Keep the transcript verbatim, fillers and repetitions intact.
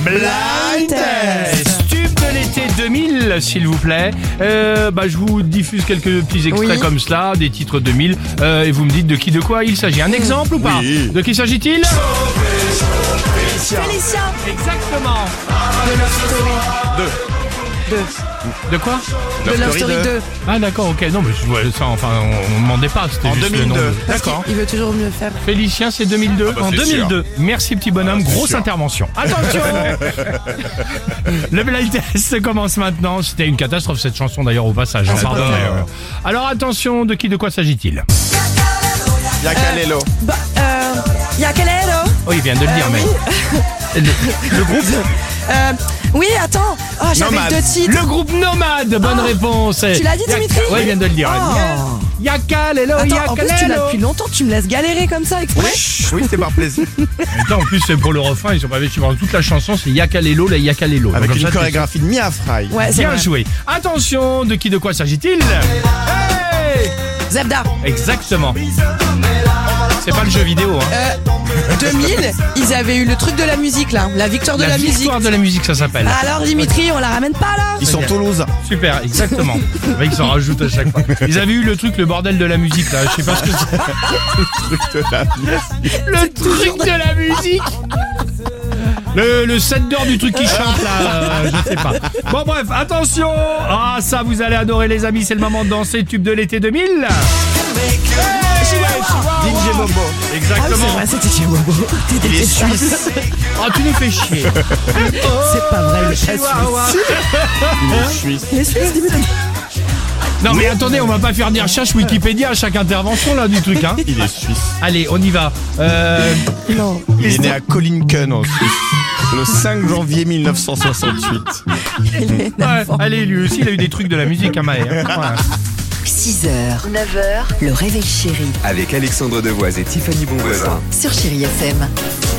Blind Test. Tube de l'été deux mille, s'il vous plaît. Euh, bah, je vous diffuse quelques petits extraits Oui. comme cela, des titres deux mille, euh, et vous me dites de qui, de quoi il s'agit. Un exemple ou pas? Oui. De qui s'agit-il? Félicia. Exactement. De Love Story Deux. deux. De quoi? De Love Story deux. Ah d'accord, ok. Non, mais je vois ça, enfin, on ne demandait pas, c'était En juste le nom. deux mille deux. de- Parce D'accord. qu'il veut toujours mieux faire. Félicien, c'est deux mille deux. Ah bah, en c'est deux mille deux. Merci petit bonhomme, Ah, c'est grosse sûr. intervention. Attention. Le blind test commence maintenant. C'était une catastrophe cette chanson d'ailleurs au passage. Ah, c'est Pardon. pas vrai, ouais. Alors attention, de qui, de quoi s'agit-il? Yakalelo. Bah, euh. Yakalelo. Oh, il vient de le dire, mais. Le, le groupe Euh. Oui, attends. Oh, j'avais Nomade. deux titres. Le groupe Nomade, bonne Oh. réponse. Tu l'as dit, Yak- Dimitri? Ouais, il vient de le dire. Oh. Yakalelo, Attends, en plus, tu l'as Yakalelo. depuis longtemps. Tu me laisses galérer comme ça exprès. Oui, c'est par plaisir. Attends, en plus, c'est pour le refrain, ils ont pas vécu pendant toute la chanson, c'est Yakalelo, la Yakalelo. Avec Comme une ça, tu- chorégraphie de Mia Fry. Ouais, c'est Bien vrai. joué. Attention, de qui, de quoi s'agit-il? Hey Zebda. Exactement. C'est pas le jeu vidéo, hein. Euh, deux mille, ils avaient eu le truc de la musique là, la victoire de la, musique. victoire de la musique, ça s'appelle. Alors Dimitri, on la ramène pas là? Ils sont Toulouse. Super, exactement. Le mec s'en rajoute à chaque fois. Ils avaient eu le truc, le bordel de la musique, là. Je sais pas ce que c'est. Le truc de la musique. Le, le set d'or du truc qui chante là, euh, je sais pas. Bon bref, attention. Ah ça vous allez adorer les amis, c'est le moment de danser, tube de l'été deux mille. Hey, Chihuahua. D J Bobo. Ah oui, Exactement. c'est vrai, c'était chez Bobo. T'es Il est détestable. suisse. Oh tu nous fais chier. C'est pas vrai, il est pas Chihuahua. suisse. Il est suisse. Il est suisse, Dimitri. Non mais attendez, on va pas faire des recherches Wikipédia à chaque intervention là du truc hein. Il est suisse. Allez, on y va. Euh, Non. Il est né à Collinken en Suisse. Le cinq janvier mille neuf cent soixante-huit. Il est ouais, enfant. allez, lui aussi il a eu des trucs de la musique à Maë. Hein. Ouais. six heures, neuf heures, le réveil chéri Avec Alexandre Devoise et Tiffany Bonvoisin. sur Chéri F M.